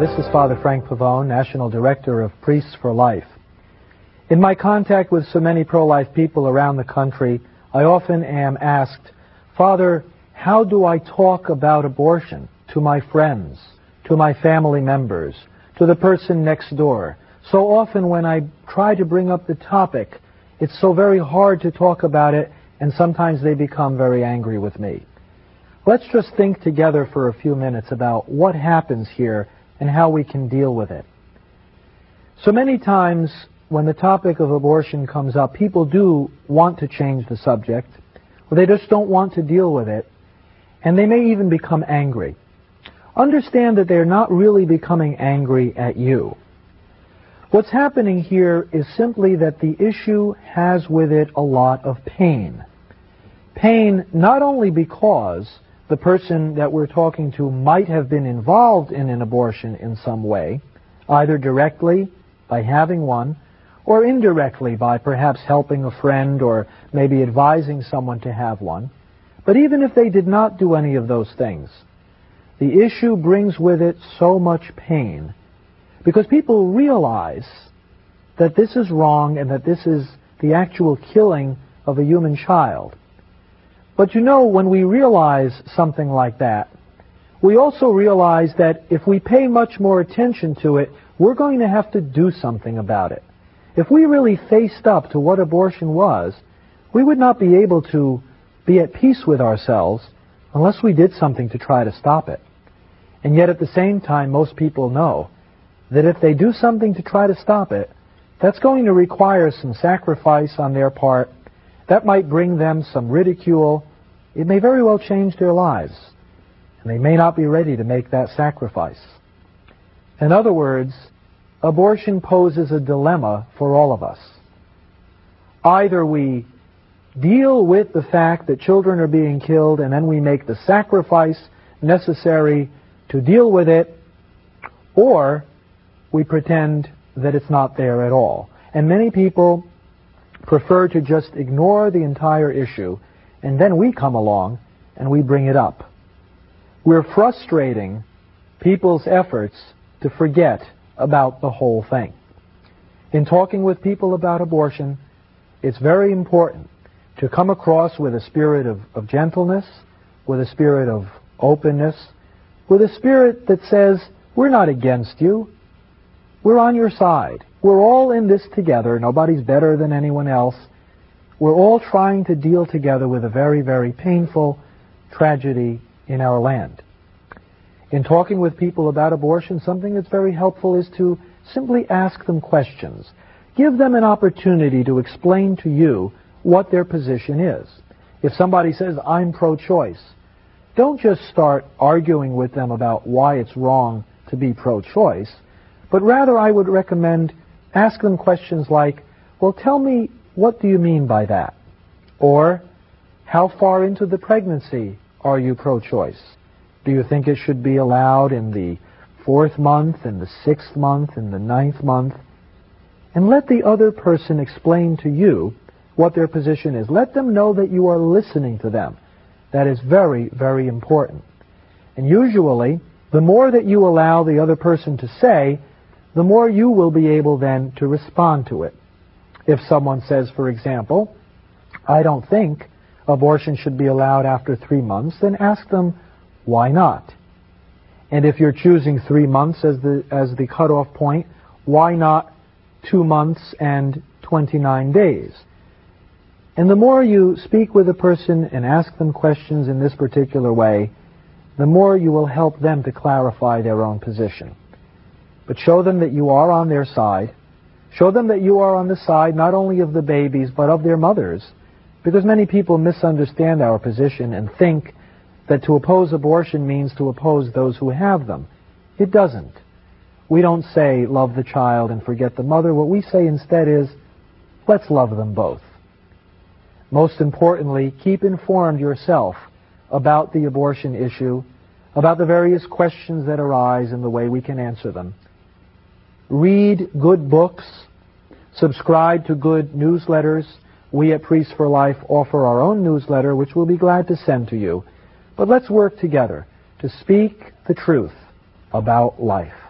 This is Father Frank Pavone, National Director of Priests for Life. In my contact with so many pro-life people around the country, I often am asked, Father, how do I talk about abortion to my friends, to my family members, to the person next door? So often when I try to bring up the topic, it's so very hard to talk about it, and sometimes they become very angry with me. Let's just think together for a few minutes about what happens here and how we can deal with it. So many times when the topic of abortion comes up, people do want to change the subject, or they just don't want to deal with it, and they may even become angry. Understand that they're not really becoming angry at you. What's happening here is simply that the issue has with it a lot of pain. Pain not only because the person that we're talking to might have been involved in an abortion in some way, either directly by having one, or indirectly by perhaps helping a friend or maybe advising someone to have one. But even if they did not do any of those things, the issue brings with it so much pain because people realize that this is wrong and that this is the actual killing of a human child. But you know, when we realize something like that, we also realize that if we pay much more attention to it, we're going to have to do something about it. If we really faced up to what abortion was, we would not be able to be at peace with ourselves unless we did something to try to stop it. And yet at the same time, most people know that if they do something to try to stop it, that's going to require some sacrifice on their part. That might bring them some ridicule. It may very well change their lives, and they may not be ready to make that sacrifice. In other words, abortion poses a dilemma for all of us. Either we deal with the fact that children are being killed and then we make the sacrifice necessary to deal with it, or we pretend that it's not there at all. And many people prefer to just ignore the entire issue, and then we come along and we bring it up. We're frustrating people's efforts to forget about the whole thing. In talking with people about abortion, it's very important to come across with a spirit of gentleness, with a spirit of openness, with a spirit that says, we're not against you, we're on your side. We're all in this together. Nobody's better than anyone else. We're all trying to deal together with a very, very painful tragedy in our land. In talking with people about abortion, something that's very helpful is to simply ask them questions. Give them an opportunity to explain to you what their position is. If somebody says, I'm pro-choice, don't just start arguing with them about why it's wrong to be pro-choice, but rather I would recommend ask them questions like, well, tell me, what do you mean by that? Or, how far into the pregnancy are you pro-choice? Do you think it should be allowed in the 4th month, in the 6th month, in the 9th month? And let the other person explain to you what their position is. Let them know that you are listening to them. That is very, very important. And usually, the more that you allow the other person to say, the more you will be able then to respond to it. If someone says, for example, I don't think abortion should be allowed after 3 months, then ask them, why not? And if you're choosing 3 months as the cutoff point, why not 2 months and 29 days? And the more you speak with a person and ask them questions in this particular way, the more you will help them to clarify their own position. But show them that you are on their side. Show them that you are on the side not only of the babies, but of their mothers. Because many people misunderstand our position and think that to oppose abortion means to oppose those who have them. It doesn't. We don't say, love the child and forget the mother. What we say instead is, let's love them both. Most importantly, keep informed yourself about the abortion issue, about the various questions that arise and the way we can answer them. Read good books, subscribe to good newsletters. We at Priests for Life offer our own newsletter, which we'll be glad to send to you. But let's work together to speak the truth about life.